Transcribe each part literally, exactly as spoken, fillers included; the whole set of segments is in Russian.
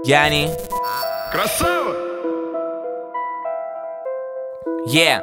Яни. Красава! Yeah.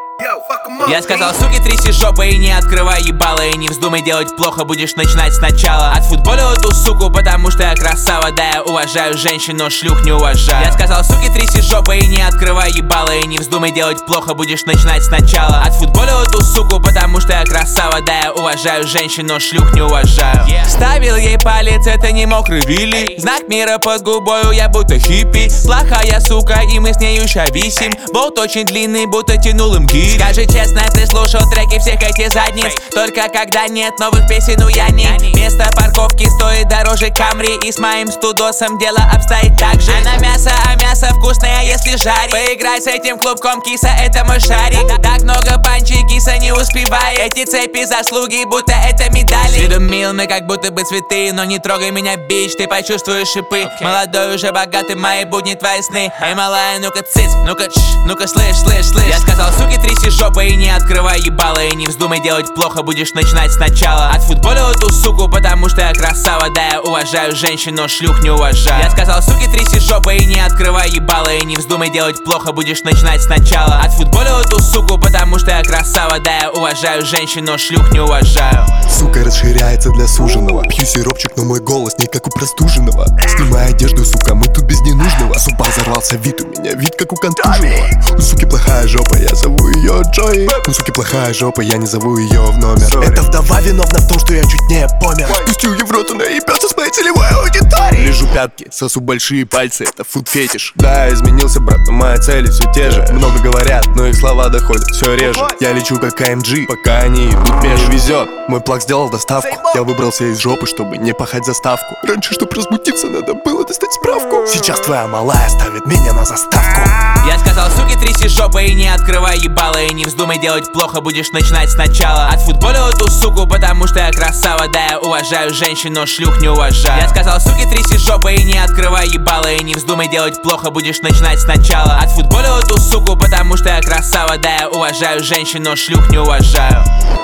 Я сказал, суки, тряси жопой и не открывай ебало. И не вздумай делать плохо, будешь начинать сначала. Отфутболил эту суку, потому что я красава. Да, я уважаю женщин, но шлюх не уважаю. Я сказал, суки, тряси жопой и не открывай ебало. И не вздумай делать плохо, будешь начинать сначала. Отфутболил эту суку, потому что я красава. Да, я уважаю женщин, но шлюх не уважаю. yeah. Ставил ей палец, это не мокрый Вилли. Знак мира под губою, я будто хиппи. Плохая сука, и мы с нею ща висим. Болт очень длинный, будто тянул им гири. Скажи честно, ты слушал треки всех этих задниц. Только когда нет новых песен у Яни. Место парковки стоит дороже Камри. И с моим студосом дело обстоит так же. Она мясо, а мясо вкусное, если жарить. Поиграй с этим клубком, киса, это мой шарик. Так много панчей, киса, не успевай. Эти цепи заслуги, будто это медали. С виду мил, мы как будто бы цветы. Но не трогай меня, бич, ты почувствуешь шипы. Молодой, уже богатый, мои будни, твои сны. Эй, малая, ну-ка циц, ну-ка чш, ну-ка слышь, слышь, слышь. Я сказал, суки, тряси жопой и не открывай ебало. И не вздумай делать плохо, будешь начинать сначала. Отфутболил эту суку, потому что я красава. Да, я уважаю женщин, но шлюх не уважаю. Я сказал, суки, тряси жопой и не открывай ебало. И не вздумай делать плохо, будешь начинать сначала. Отфутболил эту суку, потому что я красава. Да, я уважаю женщин, но шлюх не уважаю. Сука расширяется для суженого. Пью сиропчик, но мой голос не как у простуженного. Снимай одежду, сука, мы тут без ненужного. Суба взорвался, вид у меня, вид как у контуженного. У суки плохая жопа, я зову ее Джои. У суки плохая жопа, я не зову ее в номер. Sorry. Эта вдова виновна в том, что я чуть не помер. Пустил ее в рот, она ебется с моей целевой аудиторией. Лежу пятки, сосу большие пальцы, это фуд-фетиш. Да, изменился, брат, но мои цели все те же. Много говорят, но их слова доходят все реже. Я лечу как АМГ, пока они идут меж. Везет, мой плаг сделал доставку. Я выбрался из жопы, чтобы не пахать заставку. Раньше, чтобы разбудиться, надо было достать справку. Сейчас твоя малая ставит меня на заставку. Я сказал, суки, тряси жопой и не открывай ебало. И не вздумай делать плохо, будешь начинать сначала. Отфутболил эту суку, потому что я красава. Да, я уважаю женщин, но шлюх не уважаю. Я сказал, суки, тряси жопой и не открывай ебало. И не вздумай делать плохо, будешь начинать сначала. Отфутболил эту суку, потому что я красава. Да, я уважаю женщин, но шлюх не уважаю.